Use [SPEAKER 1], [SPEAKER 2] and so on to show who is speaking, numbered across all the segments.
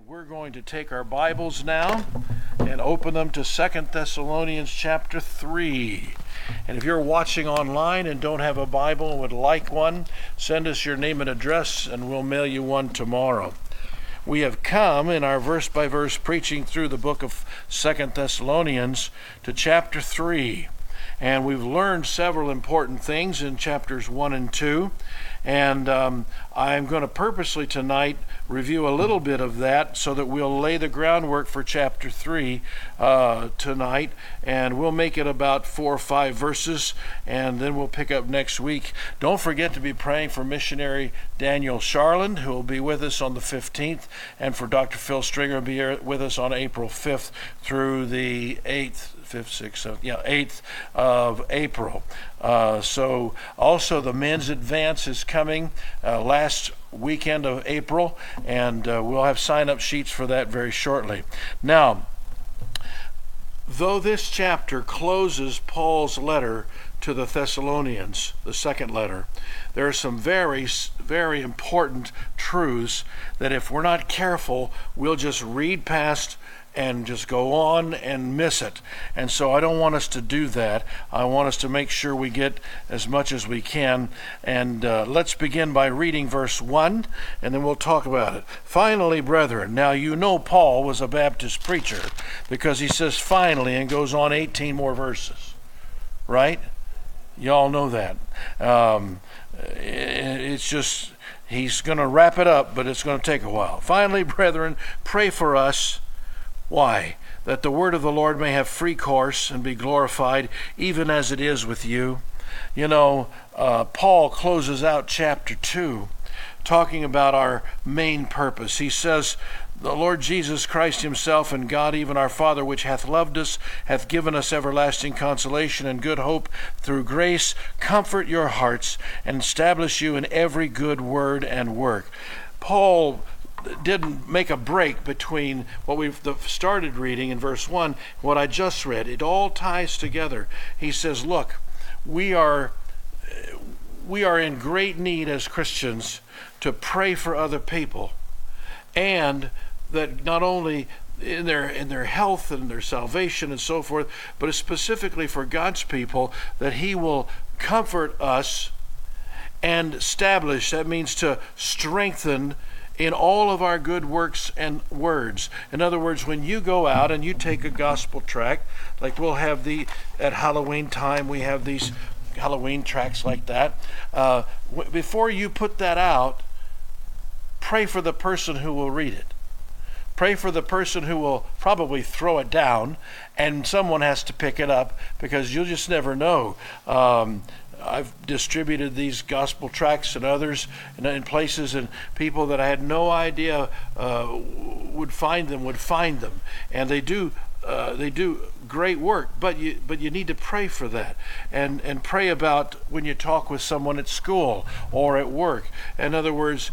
[SPEAKER 1] We're going to take our Bibles now and open them to 2 Thessalonians chapter 3. And if you're watching online and don't have a Bible and would like one, send us your name and address and we'll mail you one tomorrow. We have come in our verse-by-verse preaching through the book of 2 Thessalonians to chapter 3. And we've learned several important things in chapters 1 and 2. And I'm going to purposely tonight review a little bit of that so that we'll lay the groundwork for chapter 3 tonight. And we'll make it about 4 or 5 verses, and then we'll pick up next week. Don't forget to be praying for missionary Daniel Charland, who will be with us on the 15th, and for Dr. Phil Stringer will be with us on April 5th through the 8th. 8th of April. So also the men's advance is coming last weekend of April, and we'll have sign-up sheets for that very shortly. Now, though this chapter closes Paul's letter to the Thessalonians, the second letter, there are some very, very important truths that if we're not careful, we'll just read past and just go on and miss it. And so I don't want us to do that. I want us to make sure we get as much as we can. And let's begin by reading verse 1, and then we'll talk about it. Finally, brethren, now you know Paul was a Baptist preacher because he says finally and goes on 18 more verses. Right? Y'all know that. It's just, he's going to wrap it up, but it's going to take a while. Finally, brethren, pray for us. Why? That the word of the Lord may have free course and be glorified, even as it is with you. You know, Paul closes out chapter 2 talking about our main purpose. He says, the Lord Jesus Christ himself and God, even our Father, which hath loved us, hath given us everlasting consolation and good hope through grace, comfort your hearts and establish you in every good word and work. Paul didn't make a break between what we've started reading in verse 1 and what I just read. It all ties together. He says, look, we are in great need as Christians to pray for other people, and that not only in their health and their salvation and so forth, but specifically for God's people, that he will comfort us and establish. That means to strengthen in all of our good works and words. In other words, when you go out and you take a gospel tract, like we'll have at Halloween time, we have these Halloween tracts like that. Before you put that out, pray for the person who will read it. Pray for the person who will probably throw it down, and someone has to pick it up, because you'll just never know. I've distributed these gospel tracts and others in places, and people that I had no idea would find them, and they do great work. But you need to pray for that, and pray about when you talk with someone at school or at work. In other words,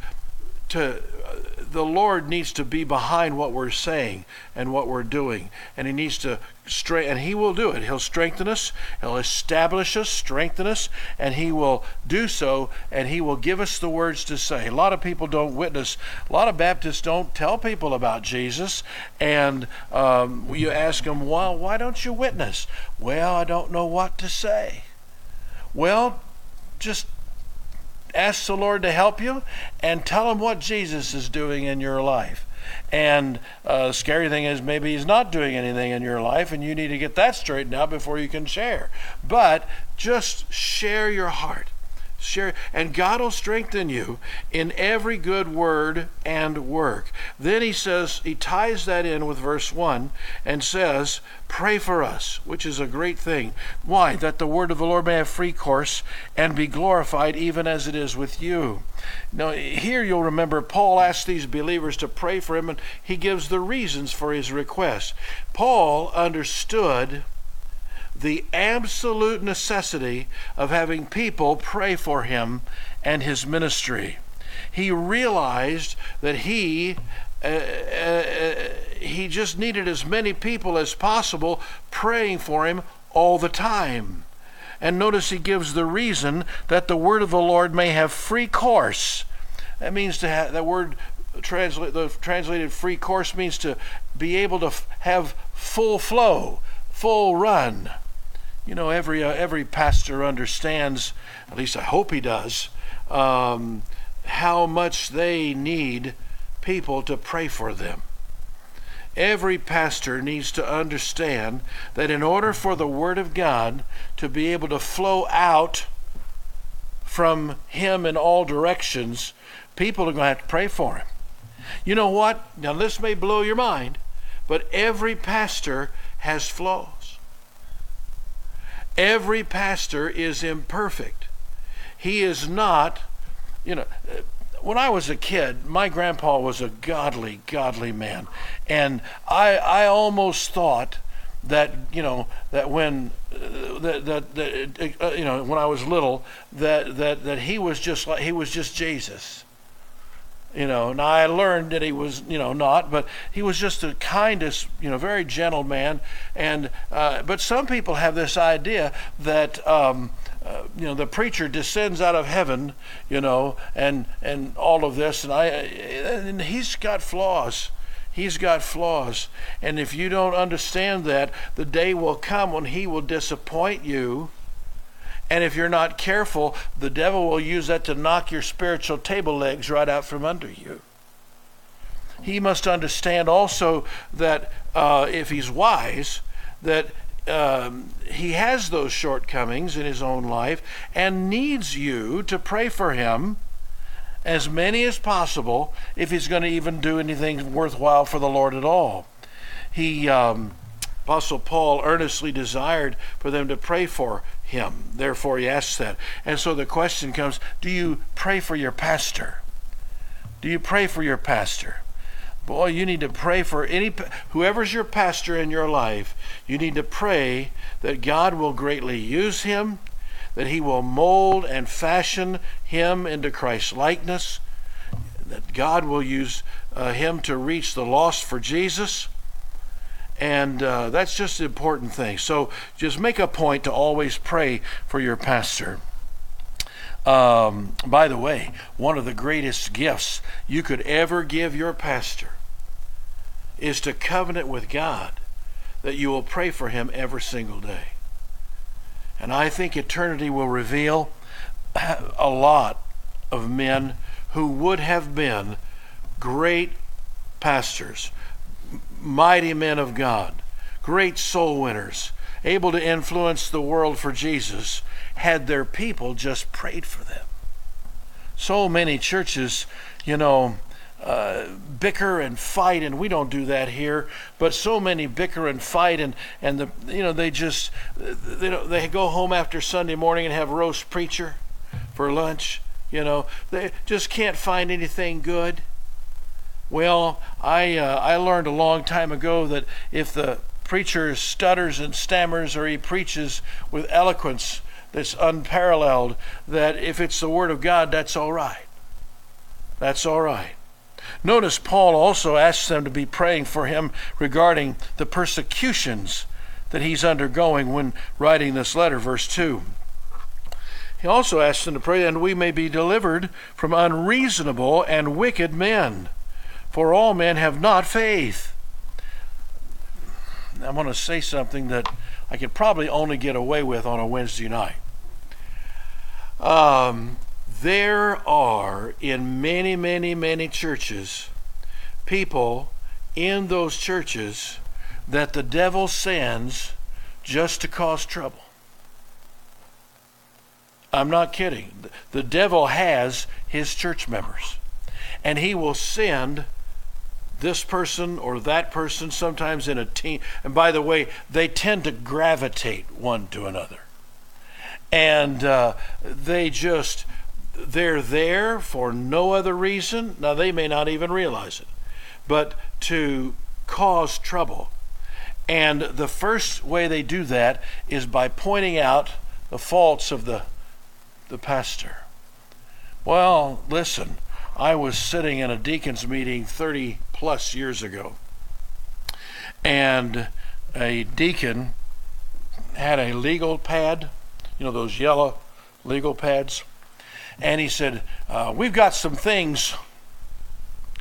[SPEAKER 1] the Lord needs to be behind what we're saying and what we're doing, and he needs to and he will do it. He'll strengthen us, he'll establish us, strengthen us, and he will do so, and he will give us the words to say. A lot of people don't witness. A lot of Baptists don't tell people about Jesus, and you ask them, well, why don't you witness? Well, I don't know what to say. Well, just ask the Lord to help you and tell him what Jesus is doing in your life. And the scary thing is maybe he's not doing anything in your life, and you need to get that straightened out before you can share. But just share your heart. Share, and God will strengthen you in every good word and work. Then he says, he ties that in with verse 1 and says, pray for us, which is a great thing. Why? That the word of the Lord may have free course and be glorified, even as it is with you. Now, here you'll remember Paul asked these believers to pray for him, and he gives the reasons for his request. Paul understood the absolute necessity of having people pray for him and his ministry. He realized that he just needed as many people as possible praying for him all the time. And notice he gives the reason that the word of the Lord may have free course. That means to have that word translated free course means to be able to have full flow, full run. You know, every pastor understands, at least I hope he does, how much they need people to pray for them. Every pastor needs to understand that in order for the Word of God to be able to flow out from him in all directions, people are going to have to pray for him. You know what? Now this may blow your mind, but every pastor has flaws. Every pastor is imperfect. He is not, when I was a kid, my grandpa was a godly man. And I almost thought that, that when when I was little, that he was just Jesus. Now I learned that he was, not, but he was just the kindest, very gentle man. And but some people have this idea that the preacher descends out of heaven, and all of this, and he's got flaws. He's got flaws. And if you don't understand that, the day will come when he will disappoint you. And if you're not careful, the devil will use that to knock your spiritual table legs right out from under you. He must understand also that if he's wise, that he has those shortcomings in his own life and needs you to pray for him, as many as possible, if he's going to even do anything worthwhile for the Lord at all. Apostle Paul earnestly desired for them to pray for him. Therefore, he asks that. And so the question comes, do you pray for your pastor? Do you pray for your pastor? Boy, you need to pray for whoever's your pastor in your life. You need to pray that God will greatly use him, that he will mold and fashion him into Christ's likeness, that God will use him to reach the lost for Jesus. And that's just an important thing. So just make a point to always pray for your pastor. By the way, one of the greatest gifts you could ever give your pastor is to covenant with God that you will pray for him every single day. And I think eternity will reveal a lot of men who would have been great pastors, mighty men of God, great soul winners, able to influence the world for Jesus, had their people just prayed for them. So many churches, bicker and fight, and we don't do that here, but so many bicker and fight, and they go home after Sunday morning and have roast preacher for lunch. They just can't find anything good. Well, I learned a long time ago that if the preacher stutters and stammers, or he preaches with eloquence that's unparalleled, that if it's the Word of God, that's all right. That's all right. Notice Paul also asks them to be praying for him regarding the persecutions that he's undergoing when writing this letter, verse 2. He also asks them to pray, and we may be delivered from unreasonable and wicked men, for all men have not faith. I want to say something that I could probably only get away with on a Wednesday night. There are in many, many, many churches people in those churches that the devil sends just to cause trouble. I'm not kidding. The devil has his church members, and he will send this person or that person, sometimes in a team. And by the way, they tend to gravitate one to another. And they're there for no other reason. Now, they may not even realize it, but to cause trouble. And the first way they do that is by pointing out the faults of the pastor. Well, listen, I was sitting in a deacon's meeting 30 plus years ago, and a deacon had a legal pad, those yellow legal pads, and he said, we've got some things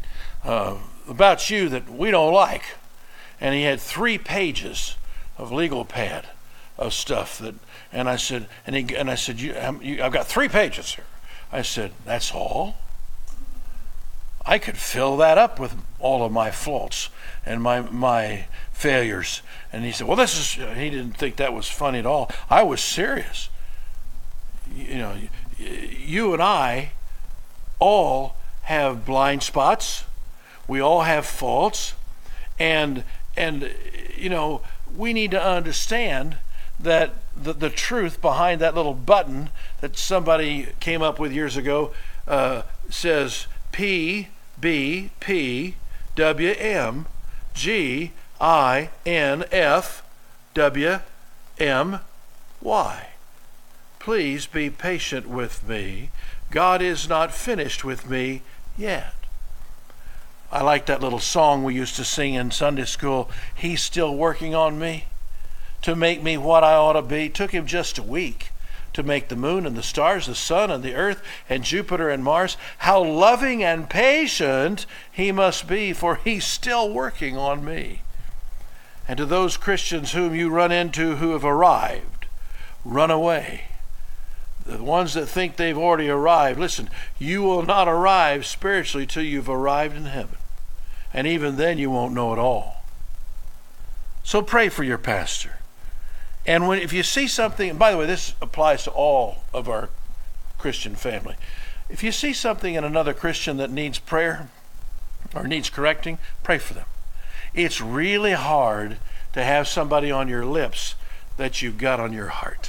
[SPEAKER 1] about you that we don't like. And he had 3 pages of legal pad of stuff that, and I said, I've got 3 pages here. I said, that's all? I could fill that up with all of my faults and my failures. And he said, well, he didn't think that was funny at all. I was serious. You know, you and I all have blind spots. We all have faults. And you know, we need to understand that the truth behind that little button that somebody came up with years ago says P, B, P, W, M, G, I, N, F, W, M, Y. Please be patient with me. God is not finished with me yet. I like that little song we used to sing in Sunday school, He's Still Working on Me to make me what I ought to be. Took him just a week to make the moon and the stars, the sun and the earth and Jupiter and Mars. How loving and patient he must be, for he's still working on me. And to those Christians whom you run into who have arrived, run away. The ones that think they've already arrived, listen, you will not arrive spiritually till you've arrived in heaven. And even then you won't know it all. So pray for your pastor. And if you see something, and by the way, this applies to all of our Christian family. If you see something in another Christian that needs prayer or needs correcting, pray for them. It's really hard to have somebody on your lips that you've got on your heart.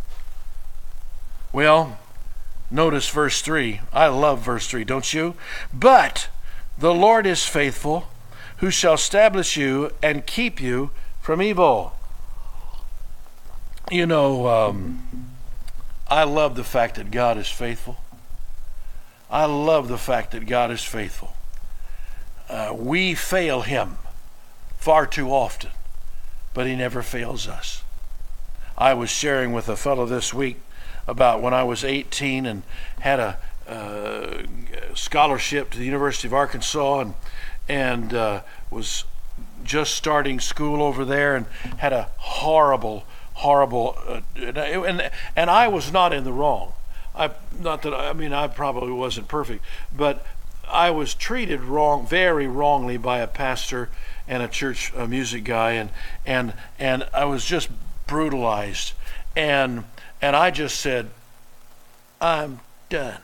[SPEAKER 1] Well, notice verse 3. I love verse 3, don't you? But the Lord is faithful, who shall establish you and keep you from evil. You know, I love the fact that God is faithful. I love the fact that God is faithful. We fail him far too often, but he never fails us. I was sharing with a fellow this week about when I was 18 and had a scholarship to the University of Arkansas and was just starting school over there and had a horrible and I was not in the wrong. I probably wasn't perfect, but I was treated wrong, very wrongly, by a pastor and a church music guy, and I was just brutalized, and I just said, I'm done.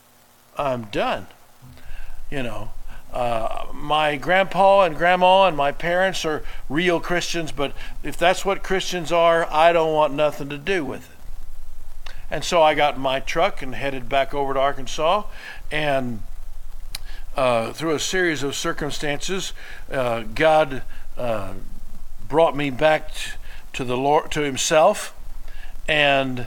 [SPEAKER 1] You know, my grandpa and grandma and my parents are real Christians, but if that's what Christians are, I don't want nothing to do with it. And so I got in my truck and headed back over to Arkansas, and through a series of circumstances, God brought me back to the Lord, to himself, and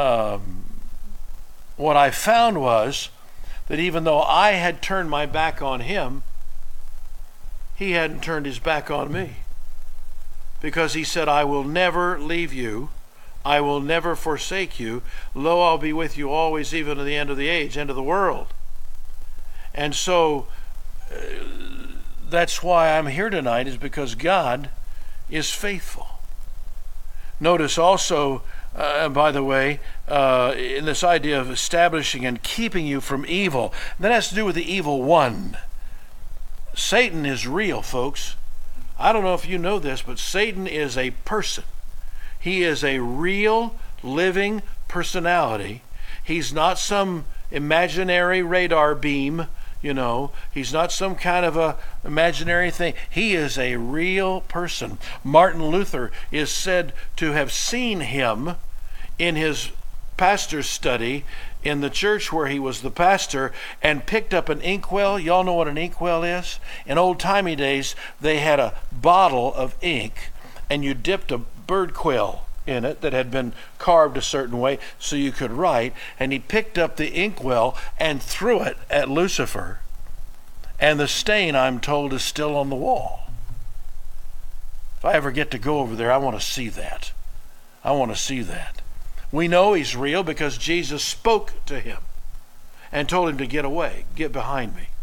[SPEAKER 1] what I found was that even though I had turned my back on him, he hadn't turned his back on me. Because he said, I will never leave you. I will never forsake you. Lo, I'll be with you always, even to the end of the age, end of the world. And so that's why I'm here tonight, is because God is faithful. Notice also, by the way, in this idea of establishing and keeping you from evil, that has to do with the evil one. Satan is real, folks. I don't know if you know this, but Satan is a person. He is a real, living personality. He's not some imaginary radar beam, you know. He's not some kind of a imaginary thing. He is a real person. Martin Luther is said to have seen him in his pastor's study in the church where he was the pastor, and picked up an inkwell. Y'all know what an inkwell is? In old-timey days, they had a bottle of ink, and you dipped a bird quill in it that had been carved a certain way so you could write, and he picked up the inkwell and threw it at Lucifer, and the stain, I'm told, is still on the wall. If I ever get to go over there, I want to see that. I want to see that. We know he's real because Jesus spoke to him and told him to get away, get behind me.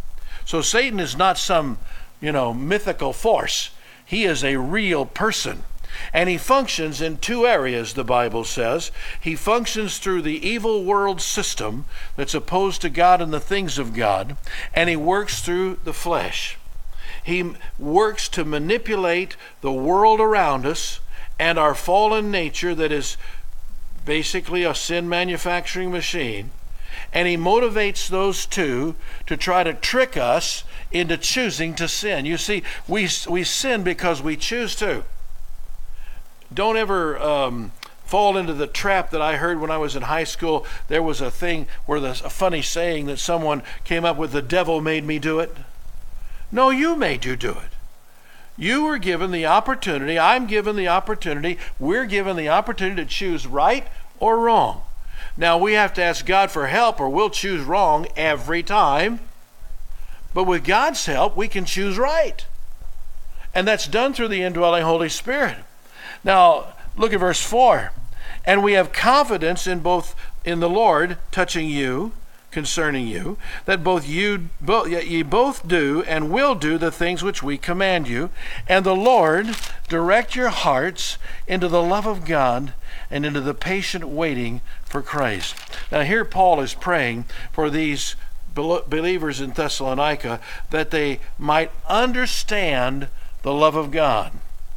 [SPEAKER 1] So Satan is not some, mythical force. He is a real person. And he functions in two areas, the Bible says. He functions through the evil world system that's opposed to God and the things of God, and he works through the flesh. He works to manipulate the world around us and our fallen nature that is basically a sin manufacturing machine. And he motivates those two to try to trick us into choosing to sin. You see, we sin because we choose to. Don't ever fall into the trap that I heard when I was in high school. There was a thing where there's a funny saying that someone came up with, the devil made me do it. No, you made you do it. You were given the opportunity, I'm given the opportunity, we're given the opportunity to choose right or wrong. Now we have to ask God for help or we'll choose wrong every time. But with God's help, we can choose right. And that's done through the indwelling Holy Spirit. Now, look at verse 4. And we have confidence in the Lord touching you, concerning you, that ye both do and will do the things which we command you. And the Lord direct your hearts into the love of God and into the patient waiting for Christ. Now here Paul is praying for these believers in Thessalonica that they might understand the love of God.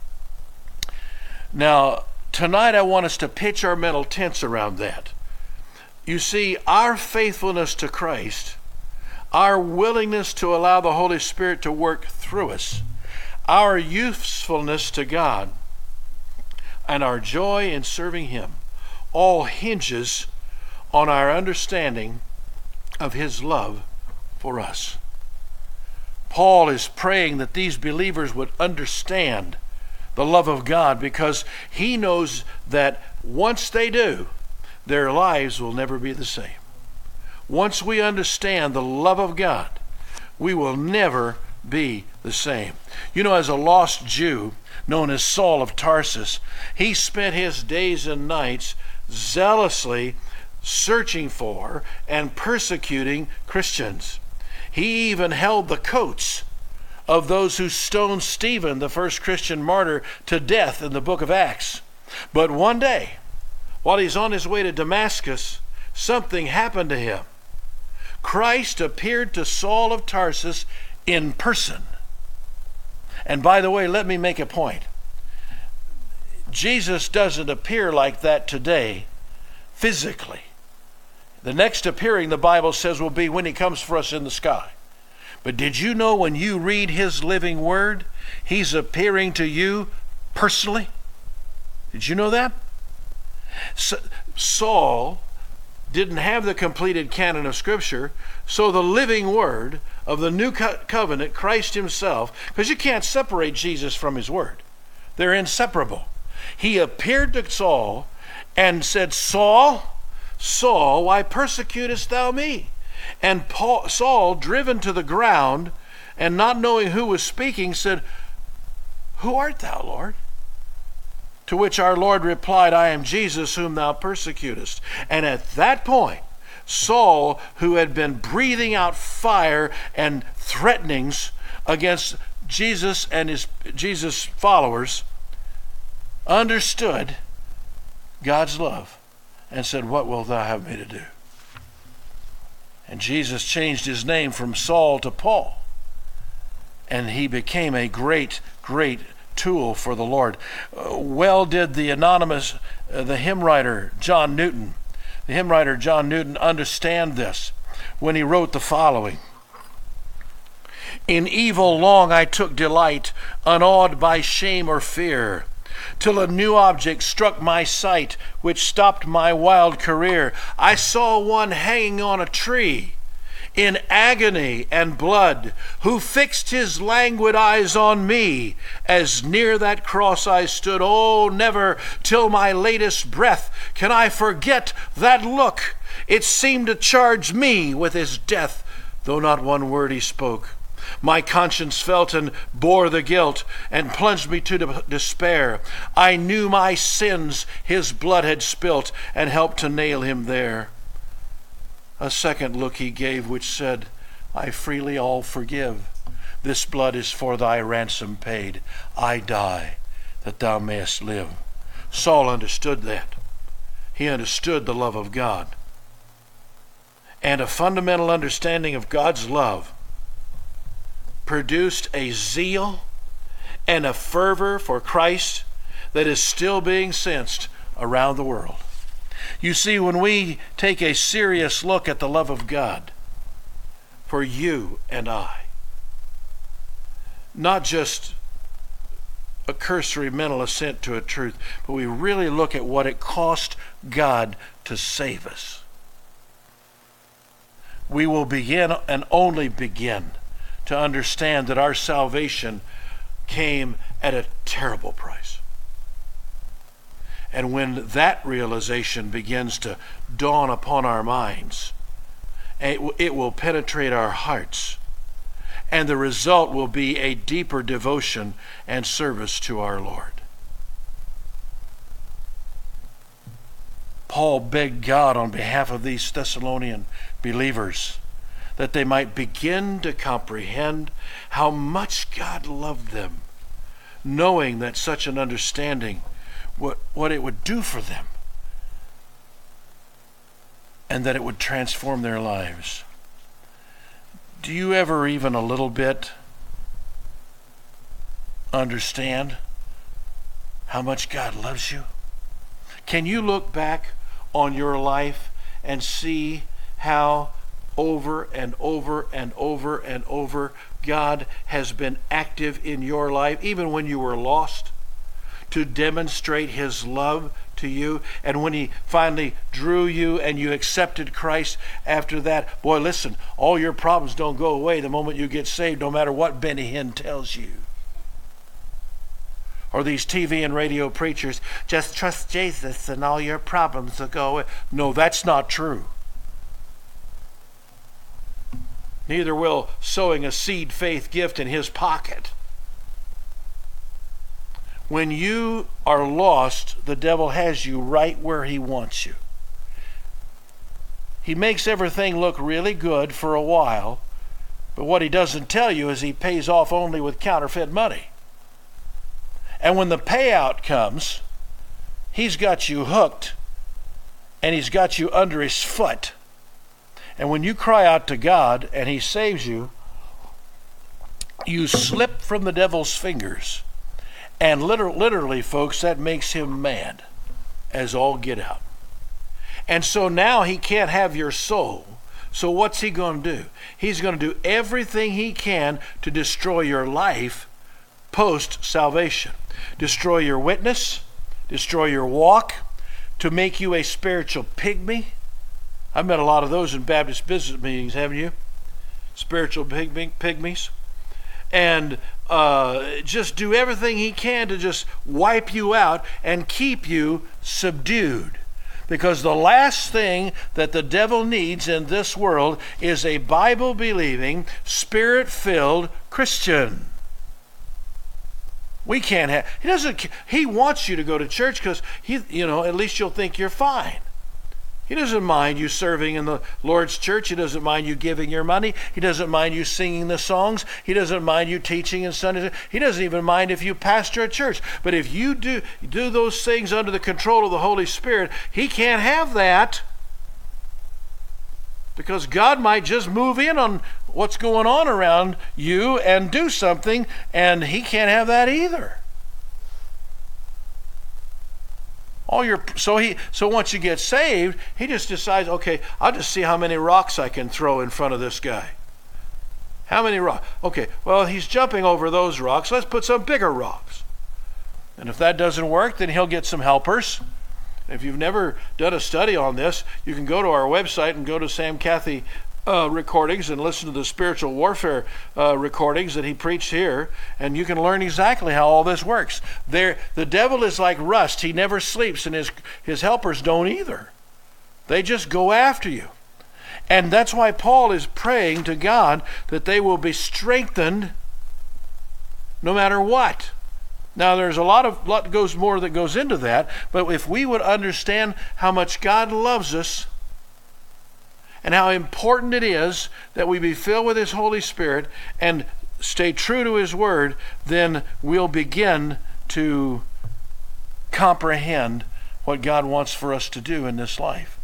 [SPEAKER 1] Now, tonight I want us to pitch our mental tents around that. You see, our faithfulness to Christ, our willingness to allow the Holy Spirit to work through us, our usefulness to God, and our joy in serving Him all hinges on our understanding of His love for us. Paul is praying that these believers would understand the love of God, because he knows that once they do, their lives will never be the same. Once we understand the love of God, we will never be the same. As a lost Jew known as Saul of Tarsus, he spent his days and nights zealously searching for and persecuting Christians. He even held the coats of those who stoned Stephen, the first Christian martyr, to death in the book of Acts. But one day, while he's on his way to Damascus, something happened to him. Christ appeared to Saul of Tarsus in person. And by the way, let me make a point. Jesus doesn't appear like that today, physically. The next appearing, the Bible says, will be when he comes for us in the sky. But did you know when you read his living word, he's appearing to you personally? Did you know that? Saul didn't have the completed canon of Scripture, so the living word of the new covenant, Christ himself, because you can't separate Jesus from his word. They're inseparable. He appeared to Saul and said, Saul, Saul, why persecutest thou me? And Saul, driven to the ground and not knowing who was speaking, said, Who art thou, Lord? To which our Lord replied, I am Jesus whom thou persecutest. And at that point, Saul, who had been breathing out fire and threatenings against Jesus and Jesus' followers, understood God's love and said, What wilt thou have me to do? And Jesus changed his name from Saul to Paul. And he became a great, great tool for the Lord. Well did the hymn writer John Newton understand this when he wrote the following. In evil long I took delight, unawed by shame or fear, till a new object struck my sight, which stopped my wild career. I saw one hanging on a tree, in agony and blood, who fixed his languid eyes on me, as near that cross I stood. Oh, never till my latest breath can I forget that look. It seemed to charge me with his death, though not one word he spoke. My conscience felt and bore the guilt, and plunged me to despair. I knew my sins his blood had spilt, and helped to nail him there. A second look he gave, which said, I freely all forgive. This blood is for thy ransom paid. I die, that thou mayest live. Saul understood that. He understood the love of God. And a fundamental understanding of God's love produced a zeal and a fervor for Christ that is still being sensed around the world. You see, when we take a serious look at the love of God for you and I, not just a cursory mental assent to a truth, but we really look at what it cost God to save us, we will begin and only begin to understand that our salvation came at a terrible price. And when that realization begins to dawn upon our minds, it will penetrate our hearts, and the result will be a deeper devotion and service to our Lord. Paul begged God on behalf of these Thessalonian believers that they might begin to comprehend how much God loved them, knowing that such an understanding, what it would do for them, and that it would transform their lives. Do you ever even a little bit understand how much God loves you? Can you look back on your life and see how over and over and over and over God has been active in your life, even when you were lost, to demonstrate his love to you? And when he finally drew you and you accepted Christ after that, boy, listen, all your problems don't go away the moment you get saved, no matter what Benny Hinn tells you. Or these TV and radio preachers, just trust Jesus and all your problems will go away. No, that's not true. Neither will sowing a seed faith gift in his pocket. When you are lost, the devil has you right where he wants you. He makes everything look really good for a while, but what he doesn't tell you is he pays off only with counterfeit money. And when the payout comes, he's got you hooked and he's got you under his foot. And when you cry out to God and he saves you, you slip from the devil's fingers. And literally, folks, that makes him mad as all get out. And so now he can't have your soul. So what's he going to do? He's going to do everything he can to destroy your life post-salvation. Destroy your witness, destroy your walk, to make you a spiritual pygmy. I've met a lot of those in Baptist business meetings, haven't you? Spiritual pygmies. And just do everything he can to just wipe you out and keep you subdued. Because the last thing that the devil needs in this world is a Bible-believing, Spirit-filled Christian. We can't have, he wants you to go to church because at least you'll think you're fine. He doesn't mind you serving in the Lord's church. He doesn't mind you giving your money. He doesn't mind you singing the songs. He doesn't mind you teaching in Sunday. He doesn't even mind if you pastor a church. But if you do those things under the control of the Holy Spirit, he can't have that. Because God might just move in on what's going on around you and do something, and he can't have that either. So once you get saved, he just decides, okay, I'll just see how many rocks I can throw in front of this guy. How many rocks? Okay, well, he's jumping over those rocks. Let's put some bigger rocks. And if that doesn't work, then he'll get some helpers. If you've never done a study on this, you can go to our website and go to Sam Cathy recordings and listen to the spiritual warfare recordings that he preached here, and you can learn exactly how all this works. The devil is like rust. He never sleeps, and his helpers don't either. They just go after you. And that's why Paul is praying to God that they will be strengthened no matter what. Now, there's a lot that goes into that, but if we would understand how much God loves us and how important it is that we be filled with His Holy Spirit and stay true to His Word, then we'll begin to comprehend what God wants for us to do in this life.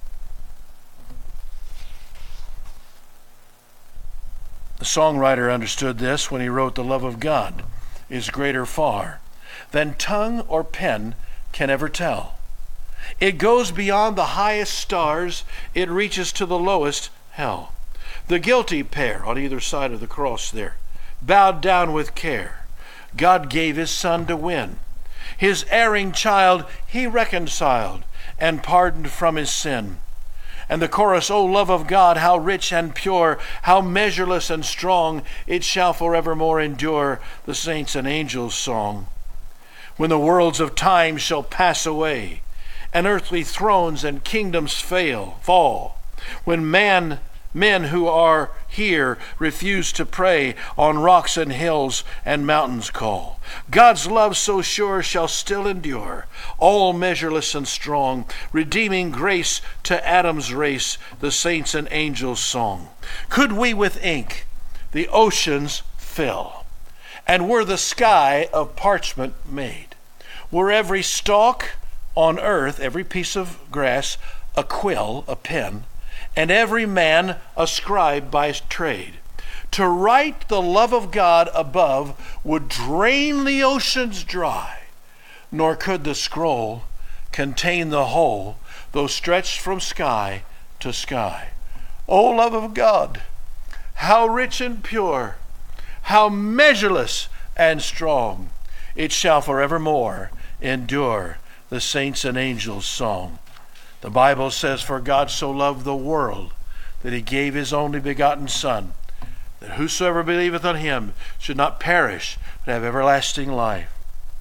[SPEAKER 1] The songwriter understood this when he wrote, "The love of God is greater far than tongue or pen can ever tell. It goes beyond the highest stars, it reaches to the lowest hell. The guilty pair on either side of the cross there, bowed down with care. God gave His Son to win. His erring child He reconciled and pardoned from his sin." And the chorus, "O love of God, how rich and pure, how measureless and strong, it shall forevermore endure," the saints' and angels' song. When the worlds of time shall pass away, and earthly thrones and kingdoms fall, when men who are here refuse to pray, on rocks and hills and mountains call, God's love so sure shall still endure, all measureless and strong, redeeming grace to Adam's race, the saints' and angels' song. Could we with ink the oceans fill, and were the sky of parchment made, were every stalk on earth, every piece of grass, a quill, a pen, and every man a scribe by trade, to write the love of God above would drain the oceans dry, nor could the scroll contain the whole, though stretched from sky to sky. O love of God, how rich and pure, how measureless and strong, it shall forevermore endure, the saints' and angels' song. The Bible says, "For God so loved the world that He gave His only begotten Son, that whosoever believeth on Him should not perish, but have everlasting life."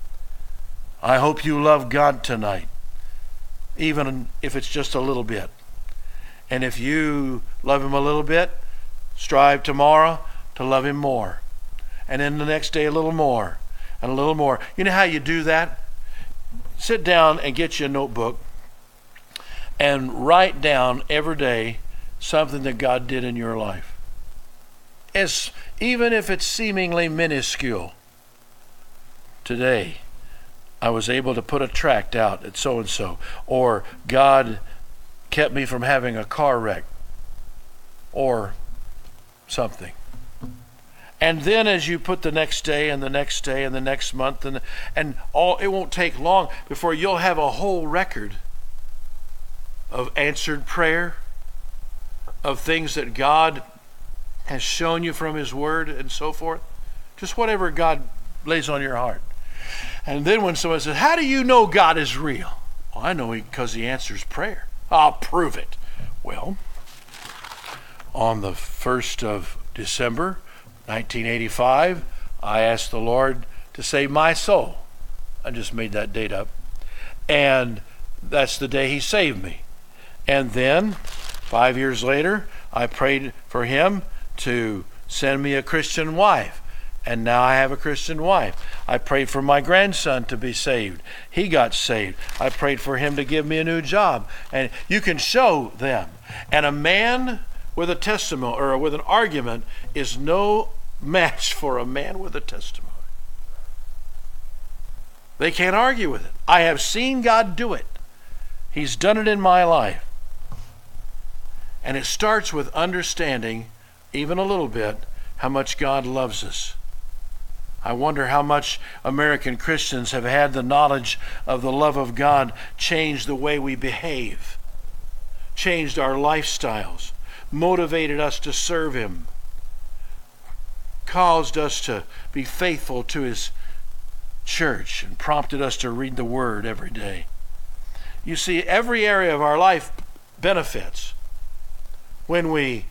[SPEAKER 1] I hope you love God tonight, even if it's just a little bit. And if you love Him a little bit, strive tomorrow to love Him more. And then the next day a little more, and a little more. You know how you do that? Sit down and get you a notebook and write down every day something that God did in your life. Even if it's seemingly minuscule. Today, I was able to put a tract out at so-and-so. Or God kept me from having a car wreck. Or something. And then as you put the next day and the next day and the next month and all, it won't take long before you'll have a whole record of answered prayer, of things that God has shown you from His Word and so forth. Just whatever God lays on your heart. And then when someone says, "How do you know God is real?" "Well, I know because He answers prayer." "I'll prove it." Well, on the 1st of December, 1985, I asked the Lord to save my soul. I just made that date up. And that's the day He saved me. And then, 5 years later, I prayed for Him to send me a Christian wife. And now I have a Christian wife. I prayed for my grandson to be saved. He got saved. I prayed for him to give me a new job. And you can show them. And a man with a testimony or with an argument is no match for a man with a testimony. They can't argue with it. I have seen God do it. He's done it in my life. And it starts with understanding, even a little bit, how much God loves us. I wonder how much American Christians have had the knowledge of the love of God change the way we behave, changed our lifestyles, motivated us to serve Him, caused us to be faithful to His church, and prompted us to read the Word every day. You see, every area of our life benefits when we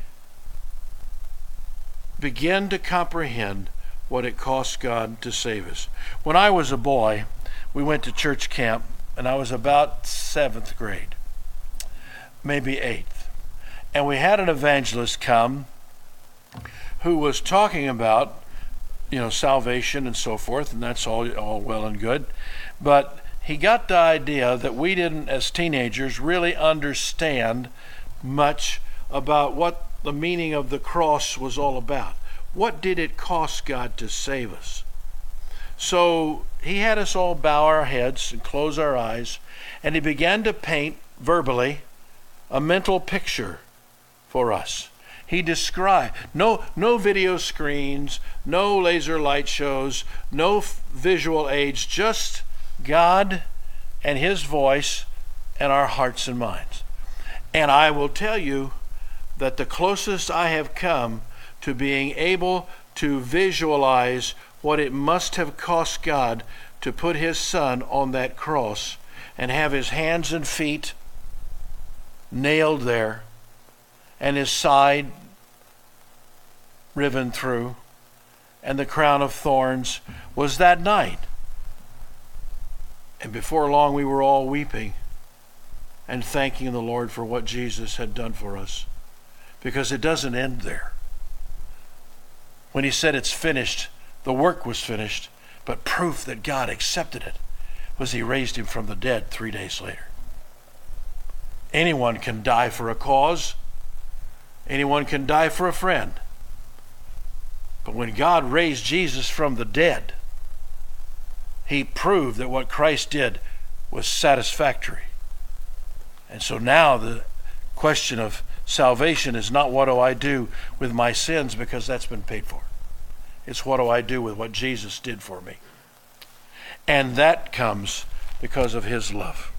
[SPEAKER 1] begin to comprehend what it costs God to save us. When I was a boy, we went to church camp, and I was about 7th grade, maybe 8th. And we had an evangelist come who was talking about, salvation and so forth, and that's all well and good. But he got the idea that we didn't, as teenagers, really understand much about what the meaning of the cross was all about. What did it cost God to save us? So he had us all bow our heads and close our eyes, and he began to paint verbally a mental picture for us. He described, no video screens, no laser light shows, no visual aids, just God and his voice and our hearts and minds. And I will tell you that the closest I have come to being able to visualize what it must have cost God to put his son on that cross and have his hands and feet nailed there and his side riven through and the crown of thorns was that night. And before long we were all weeping and thanking the Lord for what Jesus had done for us, because it doesn't end there. When he said it's finished, the work was finished, but proof that God accepted it was he raised him from the dead 3 days later. Anyone can die for a cause. Anyone can die for a friend. But when God raised Jesus from the dead, he proved that what Christ did was satisfactory. And so now the question of salvation is not what do I do with my sins, because that's been paid for. It's what do I do with what Jesus did for me. And that comes because of his love.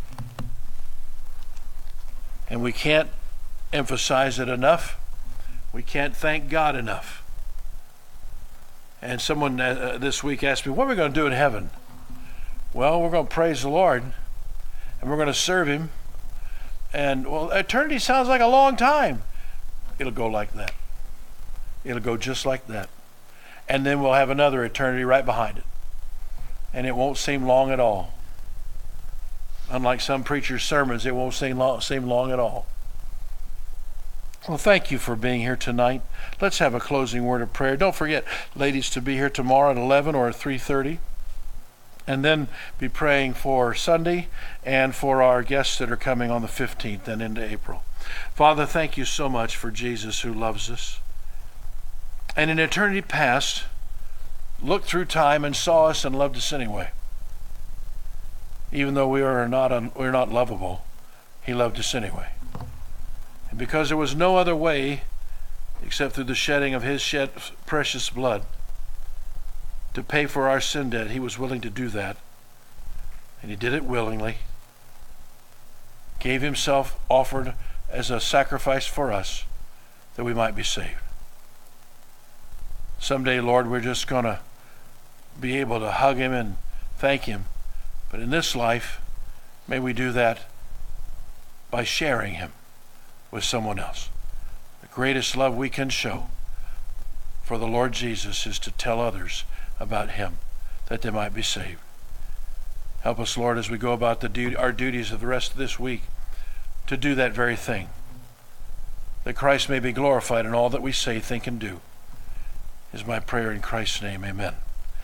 [SPEAKER 1] And we can't emphasize it enough. We can't thank God enough. And someone this week asked me, what are we going to do in heaven? Well, we're going to praise the Lord, and we're going to serve him. And, well, eternity sounds like a long time. It'll go like that. It'll go just like that. And then we'll have another eternity right behind it. And it won't seem long at all. Unlike some preachers' sermons, it won't seem long at all. Well, thank you for being here tonight. Let's have a closing word of prayer. Don't forget, ladies, to be here tomorrow at 11 or 3:30. And then be praying for Sunday and for our guests that are coming on the 15th and into April. Father, thank you so much for Jesus who loves us. And in eternity past, looked through time and saw us and loved us anyway. Even though we're not lovable, he loved us anyway. And because there was no other way except through the shedding of his precious blood to pay for our sin debt, he was willing to do that. And he did it willingly. Gave himself, offered as a sacrifice for us that we might be saved. Someday, Lord, we're just going to be able to hug him and thank him. But in this life, may we do that by sharing him with someone else. The greatest love we can show for the Lord Jesus is to tell others about him, that they might be saved. Help us, Lord, as we go about our duties of the rest of this week, to do that very thing, that Christ may be glorified in all that we say, think, and do, is my prayer in Christ's name. Amen.